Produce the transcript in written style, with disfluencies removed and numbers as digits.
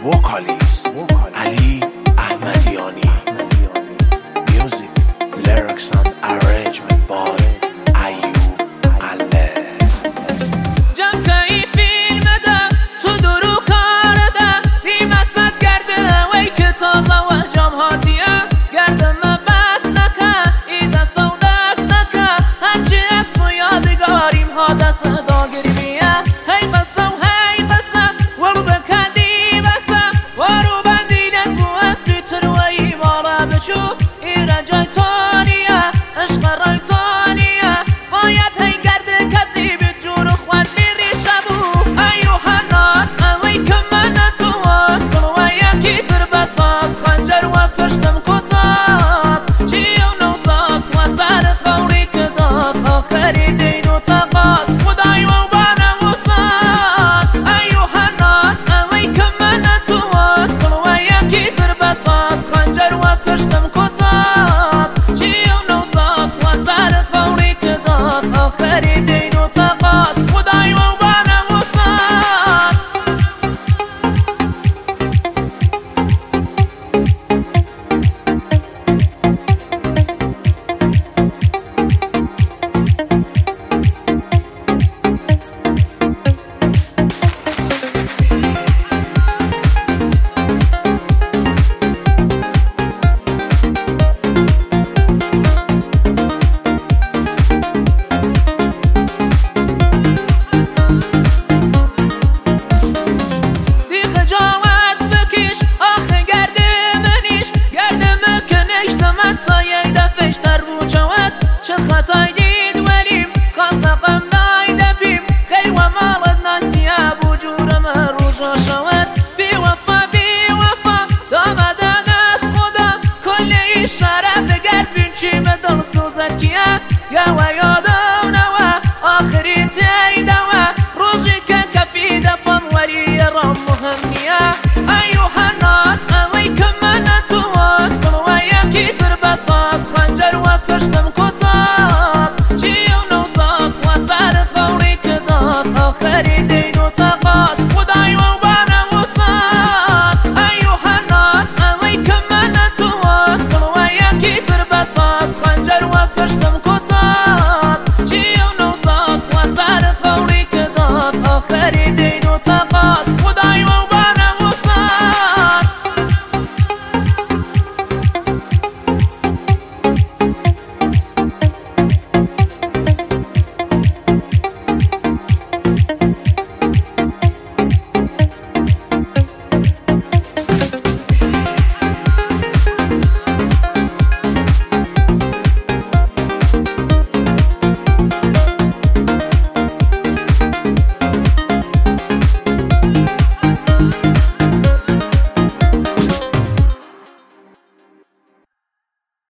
vocalist Ali Ahmadiani. Music, lyrics and arrangement by Ayub Albe. جمعی فیلم ده تو درو کار ده این مسد گرده وی که تازه و جمعاتیه گرده من بس نکن ای دست و دست نکن هرچی عکس و یادگاریم ها دست داگری بیه هی بسم ورو بکندی بسم ورو بندینت بوید توی تروی مالا بشو ایره جای تانیه عشق رای تانیه باید هی گرده کسی به جور خواد میری شبو ایوه ناس اوی که من تو هست بلو یکی تر بساس خنجر و پشتم کتاس چی و نوساس و سر قوری که داس آخری